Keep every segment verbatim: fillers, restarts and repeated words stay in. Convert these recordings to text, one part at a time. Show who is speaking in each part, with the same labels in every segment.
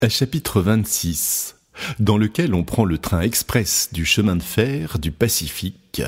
Speaker 1: Chapitre vingt-six, dans lequel on prend le train express du chemin de fer du Pacifique.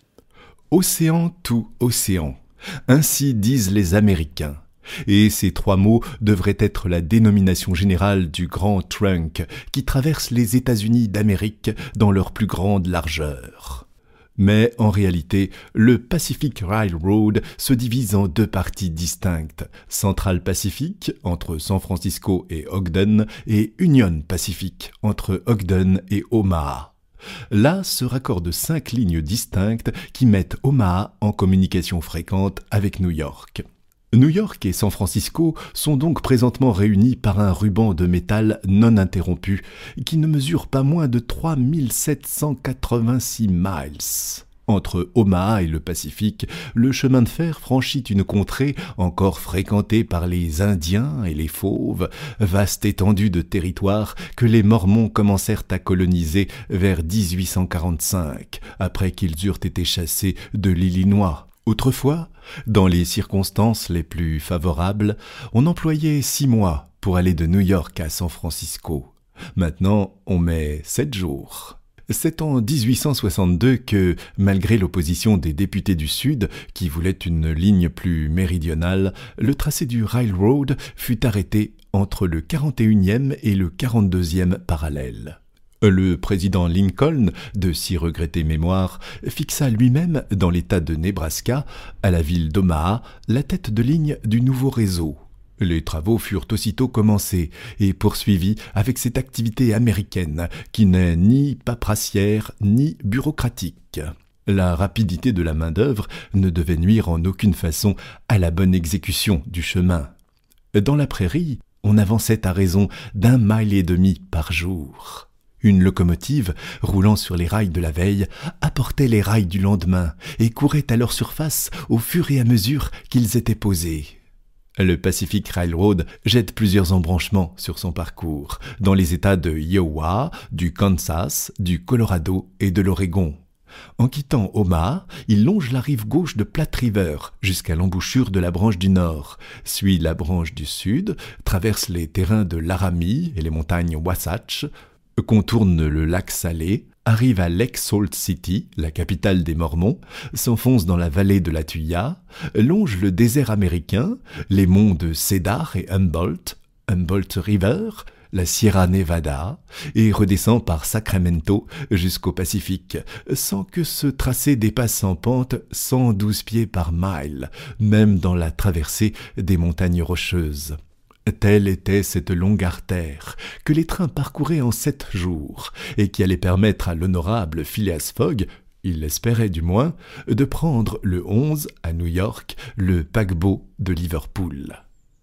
Speaker 1: Océan tout océan, ainsi disent les Américains. Et ces trois mots devraient être la dénomination générale du grand trunk qui traverse les États-Unis d'Amérique dans leur plus grande largeur. Mais en réalité, le Pacific Railroad se divise en deux parties distinctes, Central Pacific entre San Francisco et Ogden et Union Pacific entre Ogden et Omaha. Là se raccordent cinq lignes distinctes qui mettent Omaha en communication fréquente avec New York. New York et San Francisco sont donc présentement réunis par un ruban de métal non interrompu qui ne mesure pas moins de trois mille sept cent quatre-vingt-six miles. Entre Omaha et le Pacifique, le chemin de fer franchit une contrée encore fréquentée par les Indiens et les Fauves, vaste étendue de territoire que les Mormons commencèrent à coloniser vers dix-huit cent quarante-cinq, après qu'ils eurent été chassés de l'Illinois. Autrefois, dans les circonstances les plus favorables, on employait six mois pour aller de New York à San Francisco. Maintenant, on met sept jours. C'est en dix-huit cent soixante-deux que, malgré l'opposition des députés du Sud, qui voulaient une ligne plus méridionale, le tracé du railroad fut arrêté entre le quarante et unième et le quarante-deuxième parallèle. Le président Lincoln, de si regrettée mémoire, fixa lui-même dans l'État de Nebraska, à la ville d'Omaha, la tête de ligne du nouveau réseau. Les travaux furent aussitôt commencés et poursuivis avec cette activité américaine qui n'est ni paperassière ni bureaucratique. La rapidité de la main-d'œuvre ne devait nuire en aucune façon à la bonne exécution du chemin. Dans la prairie, on avançait à raison d'un mile et demi par jour. Une locomotive, roulant sur les rails de la veille, apportait les rails du lendemain et courait à leur surface au fur et à mesure qu'ils étaient posés. Le Pacific Railroad jette plusieurs embranchements sur son parcours, dans les États de Iowa, du Kansas, du Colorado et de l'Oregon. En quittant Omaha, il longe la rive gauche de Platte River jusqu'à l'embouchure de la branche du Nord, suit la branche du Sud, traverse les terrains de Laramie et les montagnes Wasatch, contourne le lac Salé, arrive à Lake Salt City, la capitale des Mormons, s'enfonce dans la vallée de la Tuya, longe le désert américain, les monts de Cedar et Humboldt, Humboldt River, la Sierra Nevada, et redescend par Sacramento jusqu'au Pacifique, sans que ce tracé dépasse en pente cent douze pieds par mile, même dans la traversée des montagnes rocheuses. Telle était cette longue artère que les trains parcouraient en sept jours et qui allait permettre à l'honorable Phileas Fogg, il l'espérait du moins, de prendre le onze à New York le paquebot de Liverpool.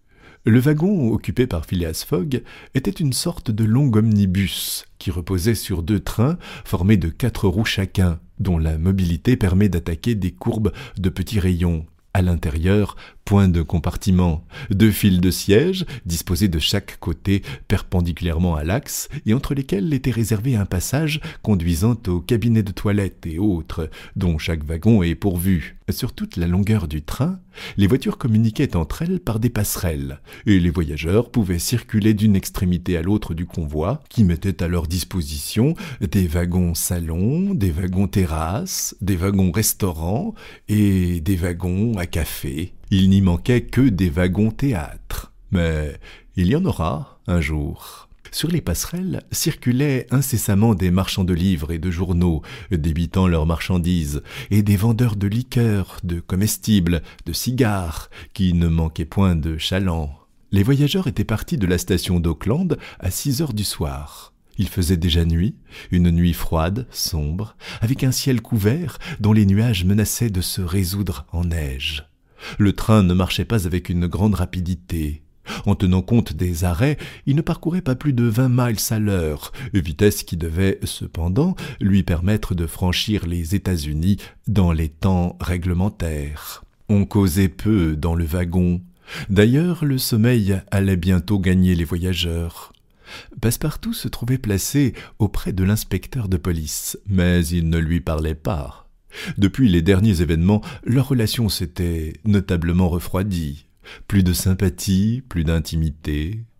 Speaker 1: Le wagon occupé par Phileas Fogg était une sorte de long omnibus qui reposait sur deux trains formés de quatre roues chacun, dont la mobilité permet d'attaquer des courbes de petits rayons. À l'intérieur, point de compartiment, deux files de sièges disposés de chaque côté perpendiculairement à l'axe et entre lesquels était réservé un passage conduisant aux cabinets de toilette et autres, dont chaque wagon est pourvu. Sur toute la longueur du train, les voitures communiquaient entre elles par des passerelles et les voyageurs pouvaient circuler d'une extrémité à l'autre du convoi qui mettait à leur disposition des wagons salons, des wagons terrasses, des wagons restaurants et des wagons à café. Il n'y manquait que des wagons théâtre. Mais il y en aura un jour. Sur les passerelles circulaient incessamment des marchands de livres et de journaux, débitant leurs marchandises, et des vendeurs de liqueurs, de comestibles, de cigares, qui ne manquaient point de chalands. Les voyageurs étaient partis de la station d'Auckland à six heures du soir. Il faisait déjà nuit, une nuit froide, sombre, avec un ciel couvert dont les nuages menaçaient de se résoudre en neige. Le train ne marchait pas avec une grande rapidité. En tenant compte des arrêts, il ne parcourait pas plus de vingt miles à l'heure, vitesse qui devait, cependant, lui permettre de franchir les États-Unis dans les temps réglementaires. On causait peu dans le wagon. D'ailleurs, le sommeil allait bientôt gagner les voyageurs. Passepartout se trouvait placé auprès de l'inspecteur de police, mais il ne lui parlait pas. Depuis les derniers événements, leur relation s'était notablement refroidie. Plus de sympathie, plus d'intimité.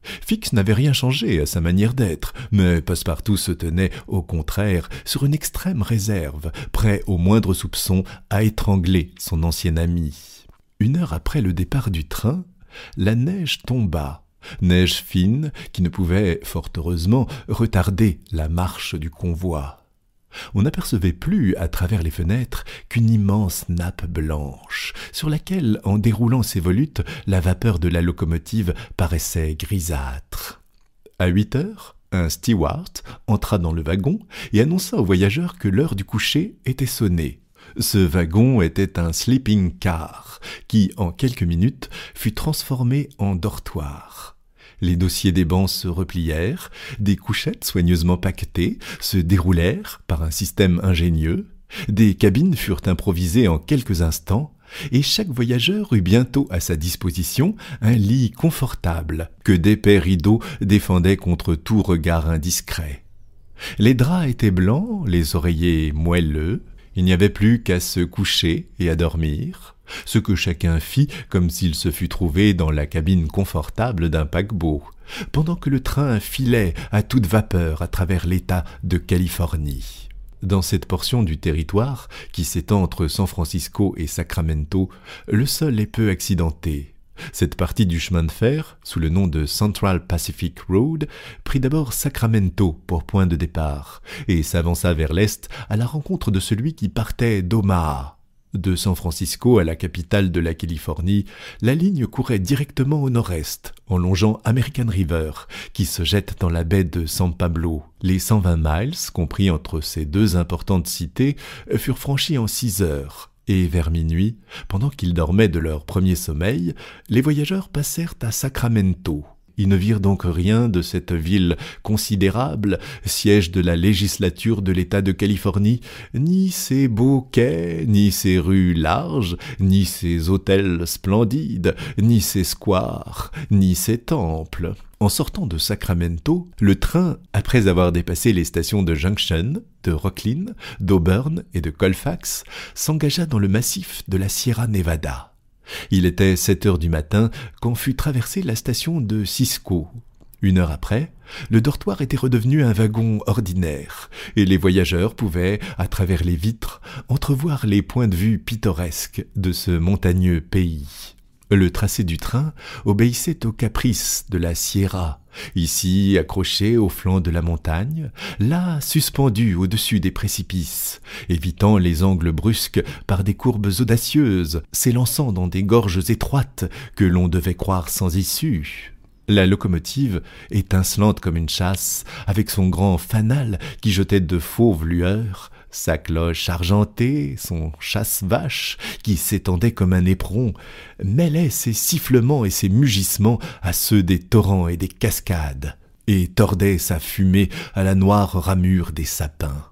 Speaker 1: Fix n'avait rien changé à sa manière d'être, mais Passepartout se tenait, au contraire, sur une extrême réserve, prêt au moindre soupçon à étrangler son ancien ami. Une heure après le départ du train, la neige tomba, neige fine qui ne pouvait, fort heureusement, retarder la marche du convoi. On n'apercevait plus, à travers les fenêtres, qu'une immense nappe blanche, sur laquelle, en déroulant ses volutes, la vapeur de la locomotive paraissait grisâtre. À huit heures, un steward entra dans le wagon et annonça aux voyageurs que l'heure du coucher était sonnée. Ce wagon était un sleeping car, qui, en quelques minutes, fut transformé en dortoir. Les dossiers des bancs se replièrent, des couchettes soigneusement paquetées se déroulèrent par un système ingénieux, des cabines furent improvisées en quelques instants, et chaque voyageur eut bientôt à sa disposition un lit confortable que d'épais rideaux défendaient contre tout regard indiscret. Les draps étaient blancs, les oreillers moelleux, il n'y avait plus qu'à se coucher et à dormir, ce que chacun fit comme s'il se fût trouvé dans la cabine confortable d'un paquebot, pendant que le train filait à toute vapeur à travers l'État de Californie. Dans cette portion du territoire, qui s'étend entre San Francisco et Sacramento, le sol est peu accidenté. Cette partie du chemin de fer, sous le nom de Central Pacific Road, prit d'abord Sacramento pour point de départ, et s'avança vers l'est à la rencontre de celui qui partait d'Omaha. De San Francisco à la capitale de la Californie, la ligne courait directement au nord-est, en longeant American River, qui se jette dans la baie de San Pablo. Les cent vingt miles, compris entre ces deux importantes cités, furent franchis en six heures, et vers minuit, pendant qu'ils dormaient de leur premier sommeil, les voyageurs passèrent à Sacramento. Ils ne virent donc rien de cette ville considérable, siège de la législature de l'État de Californie, ni ses beaux quais, ni ses rues larges, ni ses hôtels splendides, ni ses squares, ni ses temples. En sortant de Sacramento, le train, après avoir dépassé les stations de Junction, de Rocklin, d'Auburn et de Colfax, s'engagea dans le massif de la Sierra Nevada. Il était sept heures du matin quand fut traversée la station de Cisco. Une heure après, le dortoir était redevenu un wagon ordinaire, et les voyageurs pouvaient, à travers les vitres, entrevoir les points de vue pittoresques de ce montagneux pays. Le tracé du train obéissait aux caprices de la Sierra, ici accroché au flanc de la montagne, là suspendu au-dessus des précipices, évitant les angles brusques par des courbes audacieuses, s'élançant dans des gorges étroites que l'on devait croire sans issue. La locomotive, étincelante comme une châsse, avec son grand fanal qui jetait de fauves lueurs, sa cloche argentée, son chasse-vache qui s'étendait comme un éperon, mêlait ses sifflements et ses mugissements à ceux des torrents et des cascades, et tordait sa fumée à la noire ramure des sapins.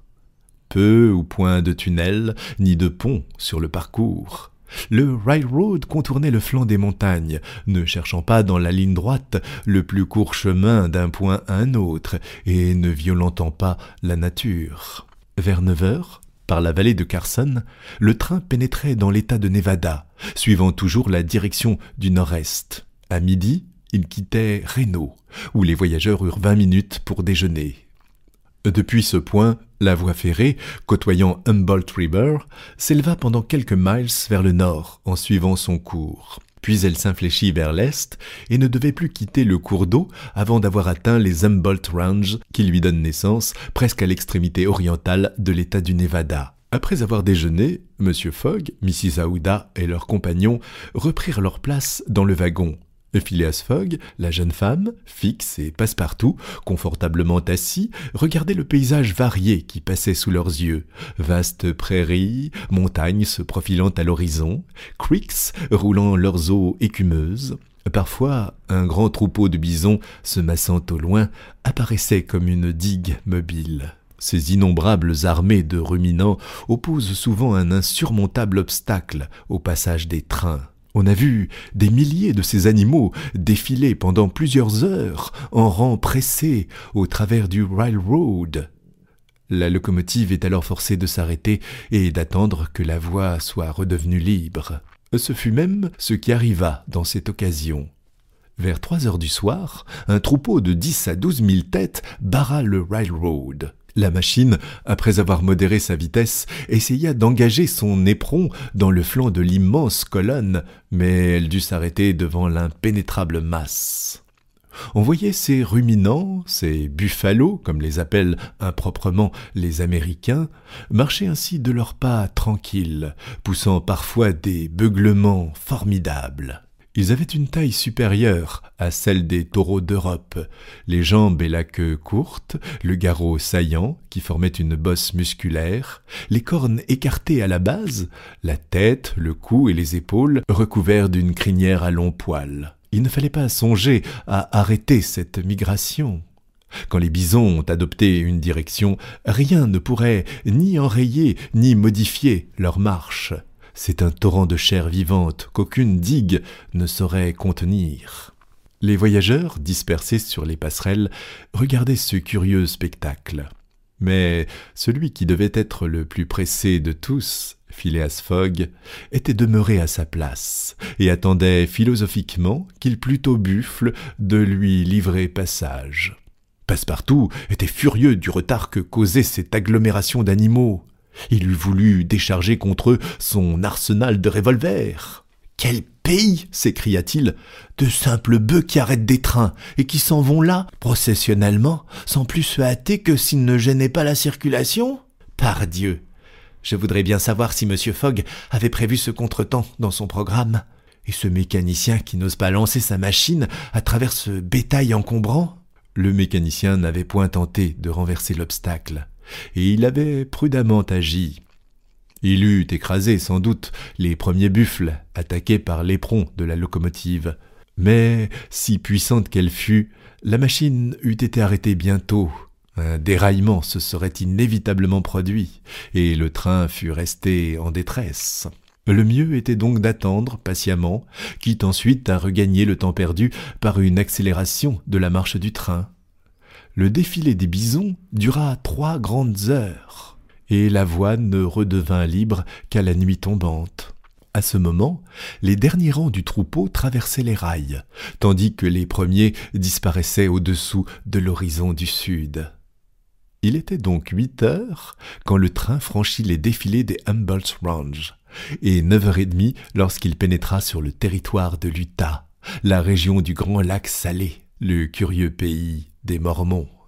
Speaker 1: Peu ou point de tunnel, ni de pont sur le parcours. Le railroad contournait le flanc des montagnes, ne cherchant pas dans la ligne droite le plus court chemin d'un point à un autre, et ne violentant pas la nature. Vers neuf heures, par la vallée de Carson, le train pénétrait dans l'État de Nevada, suivant toujours la direction du nord-est. À midi, il quittait Reno, où les voyageurs eurent vingt minutes pour déjeuner. Depuis ce point, la voie ferrée, côtoyant Humboldt River, s'éleva pendant quelques miles vers le nord en suivant son cours. Puis elle s'infléchit vers l'est et ne devait plus quitter le cours d'eau avant d'avoir atteint les Humboldt Ranges qui lui donnent naissance presque à l'extrémité orientale de l'État du Nevada. Après avoir déjeuné, M. Fogg, missus Aouda et leurs compagnons reprirent leur place dans le wagon. Phileas Fogg, la jeune femme, Fix et Passepartout, confortablement assis, regardaient le paysage varié qui passait sous leurs yeux. Vastes prairies, montagnes se profilant à l'horizon, creeks roulant leurs eaux écumeuses. Parfois, un grand troupeau de bisons se massant au loin apparaissait comme une digue mobile. Ces innombrables armées de ruminants opposent souvent un insurmontable obstacle au passage des trains. On a vu des milliers de ces animaux défiler pendant plusieurs heures en rang pressé au travers du railroad. La locomotive est alors forcée de s'arrêter et d'attendre que la voie soit redevenue libre. Ce fut même ce qui arriva dans cette occasion. Vers trois heures du soir, un troupeau de dix à douze mille têtes barra le railroad. La machine, après avoir modéré sa vitesse, essaya d'engager son éperon dans le flanc de l'immense colonne, mais elle dut s'arrêter devant l'impénétrable masse. On voyait ces ruminants, ces buffalos, comme les appellent improprement les Américains, marcher ainsi de leurs pas tranquilles, poussant parfois des beuglements formidables. Ils avaient une taille supérieure à celle des taureaux d'Europe, les jambes et la queue courtes, le garrot saillant qui formait une bosse musculaire, les cornes écartées à la base, la tête, le cou et les épaules recouverts d'une crinière à longs poils. Il ne fallait pas songer à arrêter cette migration. Quand les bisons ont adopté une direction, rien ne pourrait ni enrayer ni modifier leur marche. C'est un torrent de chair vivante qu'aucune digue ne saurait contenir. Les voyageurs, dispersés sur les passerelles, regardaient ce curieux spectacle. Mais celui qui devait être le plus pressé de tous, Phileas Fogg, était demeuré à sa place et attendait philosophiquement qu'il plût au buffle de lui livrer passage. Passepartout était furieux du retard que causait cette agglomération d'animaux. Il eût voulu décharger contre eux son arsenal de revolvers. « Quel pays !» s'écria-t-il. « De simples bœufs qui arrêtent des trains et qui s'en vont là, processionnellement, sans plus se hâter que s'ils ne gênaient pas la circulation ? Pardieu ! Je voudrais bien savoir si Monsieur Fogg avait prévu ce contretemps dans son programme. Et ce mécanicien qui n'ose pas lancer sa machine à travers ce bétail encombrant ?» Le mécanicien n'avait point tenté de renverser l'obstacle, et il avait prudemment agi. Il eût écrasé sans doute les premiers buffles attaqués par l'éperon de la locomotive, mais, si puissante qu'elle fût, la machine eût été arrêtée bientôt. Un déraillement se serait inévitablement produit, et le train fût resté en détresse. Le mieux était donc d'attendre patiemment, quitte ensuite à regagner le temps perdu par une accélération de la marche du train. Le défilé des bisons dura trois grandes heures, et la voie ne redevint libre qu'à la nuit tombante. À ce moment, les derniers rangs du troupeau traversaient les rails, tandis que les premiers disparaissaient au-dessous de l'horizon du sud. Il était donc huit heures quand le train franchit les défilés des Humboldt Range, et neuf heures trente lorsqu'il pénétra sur le territoire de l'Utah, la région du Grand Lac Salé, le curieux pays des Mormons.